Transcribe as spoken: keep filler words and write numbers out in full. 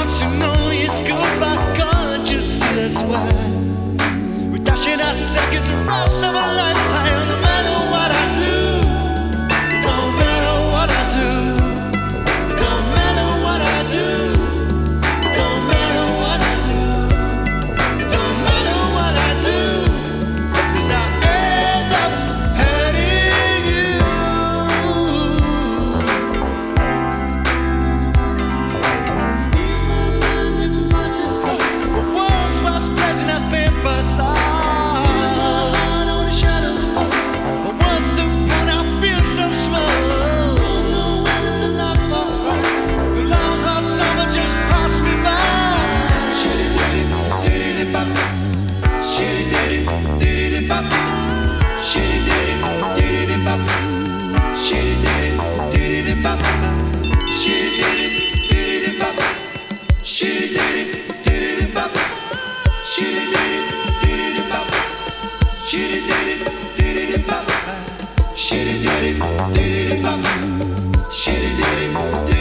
once you know it's goodbye, can't you see that's why we're dashing our seconds and rounds of a lifetime. No matter what I do, it don't matter what I do, it don't matter what I do, it don't matter what I do, it don't matter what I do, 'cause I end up hurting you. Once was pleasure has been for sight, but once the pain I feel so small. The long hot summer just passed me by. Shitty-ditty-ditty-bop, shitty-ditty-ditty-bop, shitty-ditty-ditty-bop, shitty-ditty-ditty-bop, shitty-ditty-ditty-bop, shitty-ditty-ditty-bop, shitty-ditty-ditty-bop, shitty-ditty-ditty-bop, shitty-ditty-ditty-bop, shitty-ditty-ditty-bop.